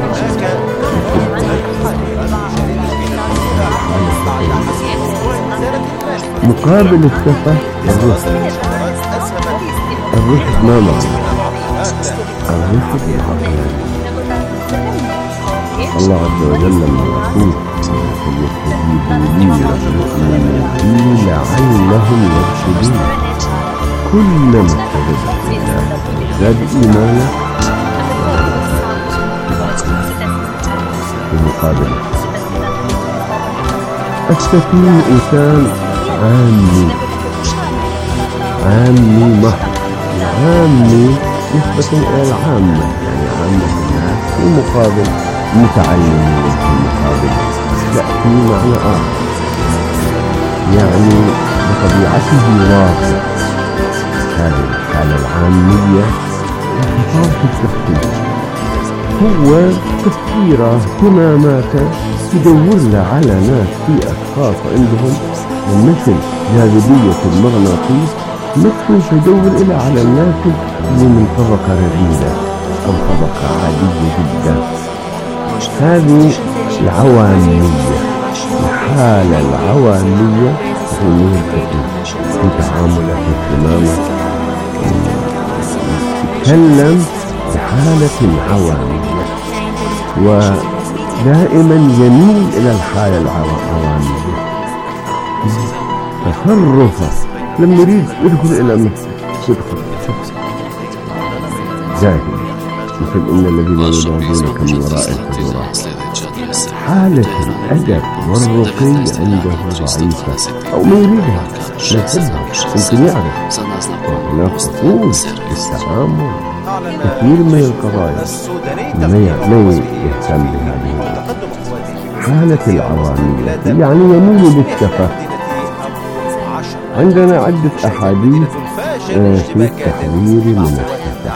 Speaker 12: مقابل الثقة الرشد ما معنى الرشد العقل. الله عز وجل لما يقول فليستجيبوا لي وليؤمنوا لعلهم يرشدون. كلما استجبت لله زاد إيمانه في مقابل السفيه إنسان عامي محض. عامي نسبة إلى العامة، يعني عامة الناس في مقابل متعلمين، في مقابل لا في معنى آخر، يعني بطبيعته واقع. هذه الحالة العامية انحصار في التفكير، هو تفكيره اهتماماته يدور له على ناس في أشخاص عندهم مثل جاذبية المغناطيس، مثل يدور إلى على الناس اللي من طبقة رذيلة أو طبقة عادية جدا. هذه العوامية، الحالة العوامية في تعامله في اهتمامه، يتكلم بحالة عوامية ودائما يميل إلى الحالة العوامية. تصرفه لما يريد يدخل إلى مسجد يدخل جاهل، مثل إن الذين ينادونك من وراء الحجرات. حالة الأدب والرقي عنده ضعيفة أو ما يريدها، لا يحبها، يمكن يعرف. هناك خصوص في التعامل كثير من القضايا ما يهتم بهذه حالة العوامية، يعني يميل للتفه. عندنا عدة أحاديث في التحذير من التفه،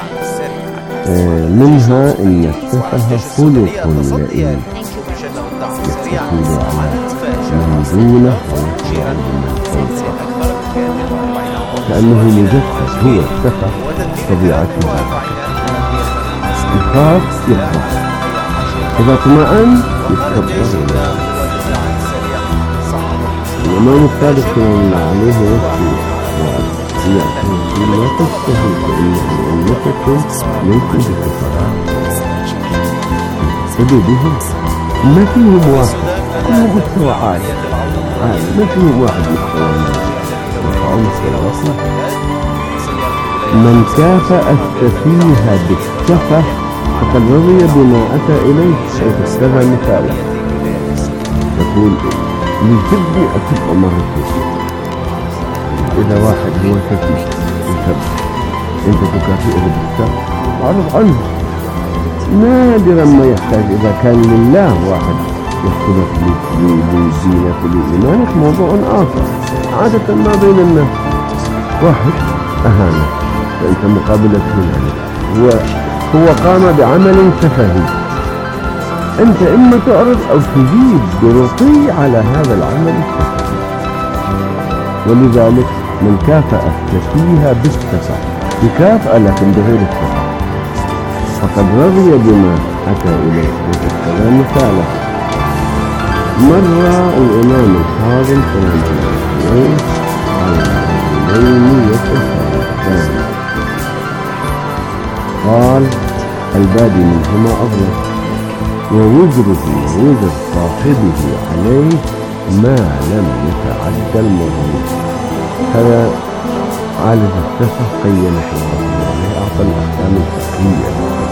Speaker 12: منها إن التفه خلق لئيم يستحيل على من دونه ويخضع لمن فوقه، كأنه مجسد. هو التفه طبيعته يخاف يخضع، إذا اطمأن يتكبر. الإمام الثالث كما عليه وصفه لا تشتهي فإن أمتكم ليسوا بكفراء. اقتدوا بهم، ما فيهم واحد كل مستوى عالي، ما فيهم واحد مستوى يرفعون مستوى. من كافأ السفيه بالتفه فقد رضي بما أتى إليه. هذا مثاله يقول من جدي أتبقى مرتين. إذا واحد هو سفيه يكبر أنت تكافئه بالإحسان أعرض عنه. نادرا ما يحتاج إذا كان لله واحد يحكمك لدينك ولإيمانك موضوع آخر. عادة ما بين الناس واحد أهانك فأنت مقابلة هنالك هو قام بعمل سفهي، أنت إما تعرض أو تجيب برقي على هذا العمل السفهي. ولذلك من كافأ السفيه بالسفه يكافأ لكن بغير السفه فقد رضي بما أتى إليه. هذا مثاله مر الإمام الكاظم سلام الله عليه على رجلين يتساءلان قال البادي منهما أظلم ووزره ووزر صاحبه عليه ما لم يتعدى المظلوم. هذا عالج السفه قيم الله عليه أعطى الأحكام الفقهية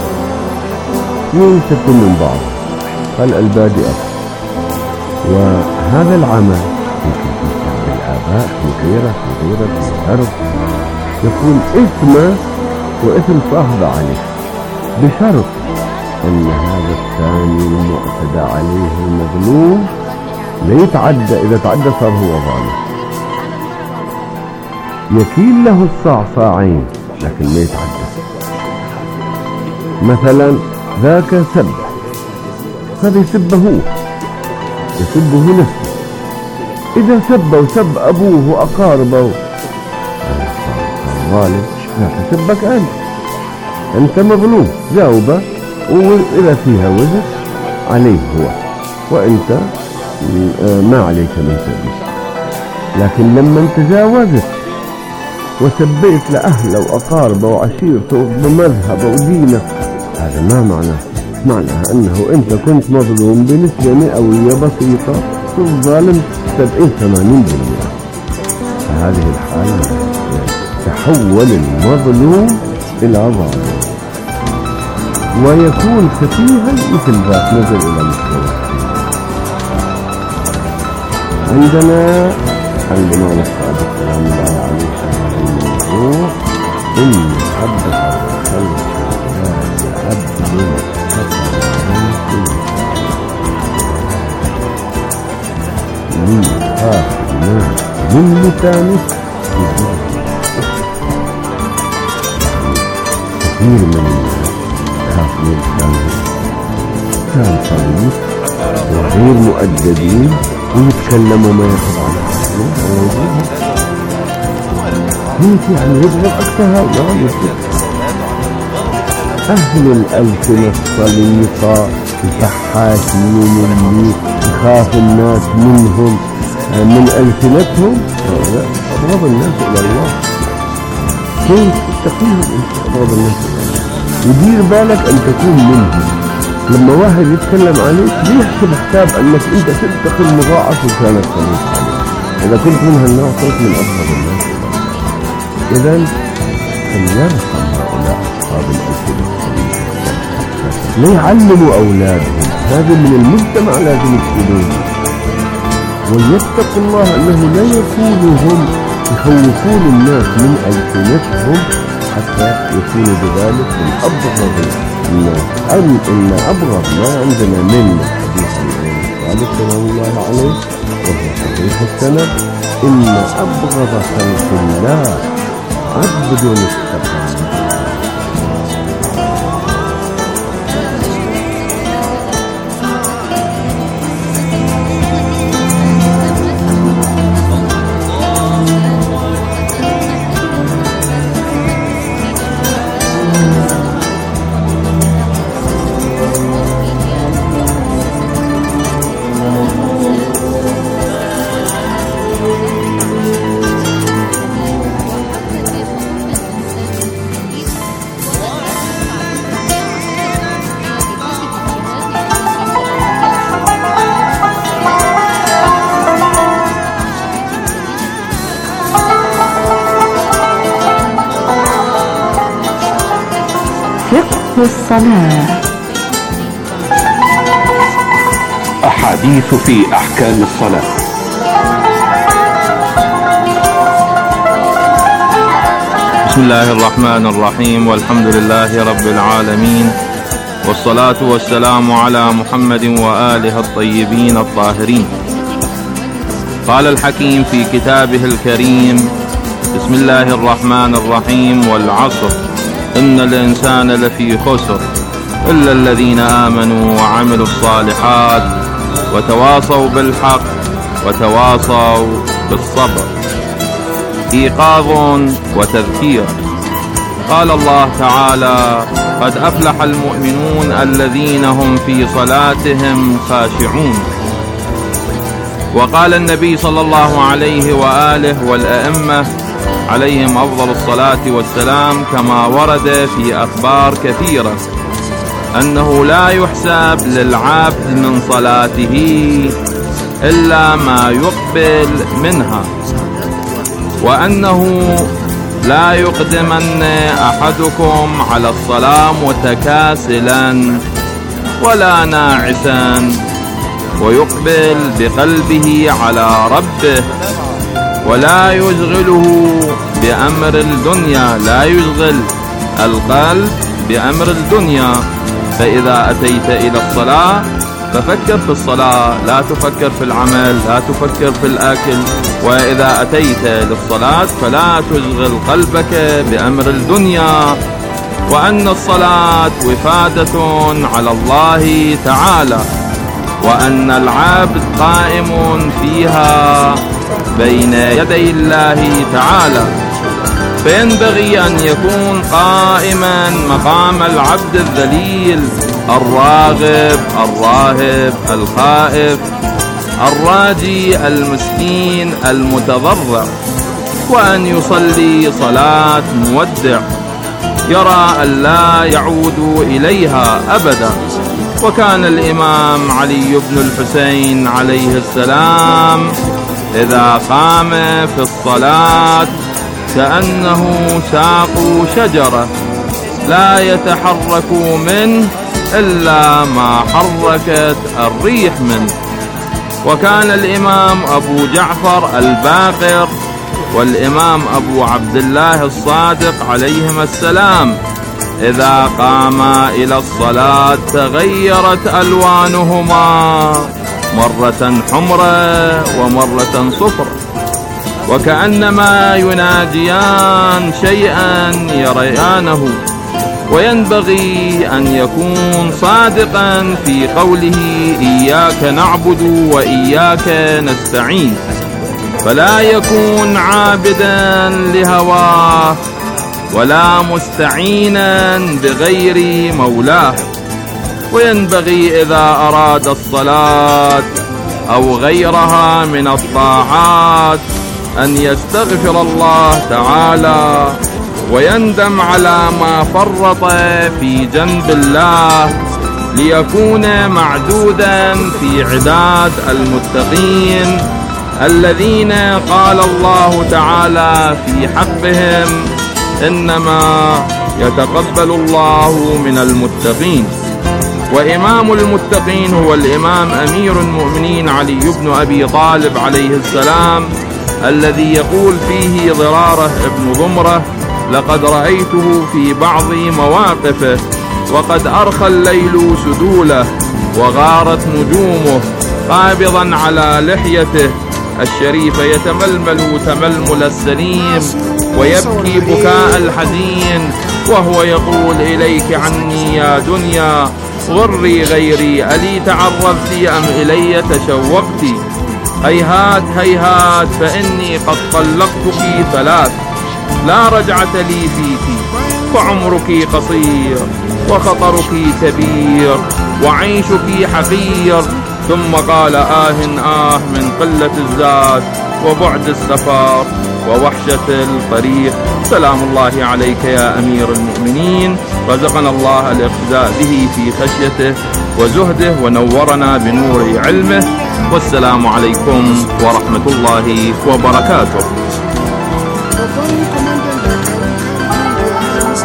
Speaker 12: ينسك من بعض. قال البادي أفضل، وهذا العمل يمكن في الآباء في غيره في الأرض يكون إثم وإثم صاحب عليه بشرط أن هذا الثاني المعتدى عليه المظلوم لا يتعدى. إذا تعدى صار هو ظالم، يكيل له الصعصاعين لكن ما يتعدى. مثلا ذاك سب، هذا يسبه هو، يسبه نفسه. إذا سب وسب أبوه وأقاربه ظالم، لا تسبك أنت مظلوم، جاوبه وإذا فيها وزر عليه هو وأنت ما عليك من سبيل. لكن لما تجاوزت وسبيت لأهله وأقاربه وعشيرته بمذهبه ودينه، هذا ما معناه أنه أنت كنت مظلوم بنسبة مئوية بسيطة، كنت ظالم 70-80%. فهذه الحالة تحول المظلوم إلى ظالم ويكون سفيها مثل ذاك نزل إلى مستوى. عندنا الإمام الصادق سلام الله عليه الموضوع إن حبك الخلق لا يعد من من لسانه كثير من الناس خاف من لسانه، كان صليب وغير مؤدبين ويتكلموا ما يخضع هيك يعني يبغض أكثر هؤلاء. أهل الألسنة الصليطة الفحاشين اللي يخاف الناس منهم من ألسنتهم، أبغض الناس إلى الله. كيف تتقيهم أبغض الناس إلى الله؟ ودير بالك أن تكون منهم. لما واحد يتكلم عليك ليحسب حساب أنك أنت تتقي المضاعف وكانت صليط عليك. إذا كنت من هالنوع صرت من أبغض الناس. إذن فليرحم هؤلاء أصحاب الألسنة الصليطة، لا يعلموا أولادهم، هذا من المجتمع لازم يكونون. وليتقوا الله أنه لا يكونوا هم يخوفون الناس من ألسنتهم حتى يكونوا بذلك من أبغض الناس. إن أبغض ما عندنا من حديث الصادق سلام الله عليه وهو صحيح السند إن أبغض خلق الله عبد استقام.
Speaker 13: الصلاة.
Speaker 11: أحاديث في أحكام الصلاة.
Speaker 13: بسم الله الرحمن الرحيم، والحمد لله رب العالمين، والصلاة والسلام على محمد وآله الطيبين الطاهرين. قال الحكيم في كتابه الكريم: بسم الله الرحمن الرحيم، والعصر إن الإنسان لفي خسر إلا الذين آمنوا وعملوا الصالحات وتواصوا بالحق وتواصوا بالصبر. إيقاظ وتذكير. قال الله تعالى: قد أفلح المؤمنون الذين هم في صلاتهم خاشعون. وقال النبي صلى الله عليه وآله والأئمة عليهم أفضل الصلاة والسلام كما ورد في أخبار كثيرة أنه لا يحسب للعبد من صلاته إلا ما يقبل منها، وأنه لا يقدمن أحدكم على الصلاة متكاسلا ولا ناعسا، ويقبل بقلبه على ربه ولا يشغله بأمر الدنيا، لا يشغل القلب بأمر الدنيا. فإذا أتيت إلى الصلاة ففكر في الصلاة، لا تفكر في العمل، لا تفكر في الأكل. وإذا أتيت للصلاة فلا تشغل قلبك بأمر الدنيا، وأن الصلاة وفادة على الله تعالى، وأن العبد قائم فيها بين يدي الله تعالى، فينبغي أن يكون قائما مقام العبد الذليل الراغب الراهب الخائف الراجي المسكين المتضرع، وأن يصلي صلاة مودع يرى أن لا يعود إليها أبدا. وكان الإمام علي بن الحسين عليه السلام إذا قام في الصلاة كأنه ساق شجرة لا يتحرك منه إلا ما حركت الريح منه. وكان الإمام أبو جعفر الباقر والإمام أبو عبد الله الصادق عليهما السلام إذا قاما إلى الصلاة تغيرت ألوانهما، مرة حمرة ومرة صفرة، وكأنما يناجيان شيئا يريانه. وينبغي أن يكون صادقا في قوله: إياك نعبد وإياك نستعين، فلا يكون عابدا لهواه ولا مستعينا بغير مولاه. وينبغي إذا أراد الصلاة أو غيرها من الطاعات أن يستغفر الله تعالى ويندم على ما فرط في جنب الله، ليكون معدودا في عداد المتقين الذين قال الله تعالى في حقهم: إنما يتقبل الله من المتقين. وإمام المتقين هو الإمام أمير المؤمنين علي بن أبي طالب عليه السلام، الذي يقول فيه ضرارة ابن ضمرة: لقد رأيته في بعض مواقفه وقد أرخى الليل سدوله وغارت نجومه، قابضا على لحيته الشريفة يتململ تململ السليم ويبكي بكاء الحزين، وهو يقول: إليك عني يا دنيا غري غيري، ألي تعرفت أم إلي تشوقت؟ هيهات هيهات فإني قد طلقتك ثلاث، لا رجعة لي فيك، فعمرك قصير وخطرك كبير وعيشك حقير. ثم قال: آه من قلة الزاد وبعد السفر ووحشة الطريق. سلام الله عليك يا أمير المؤمنين، رزقنا الله الاقتداء به في خشيته وزهده ونورنا بنور علمه، والسلام عليكم ورحمة الله وبركاته.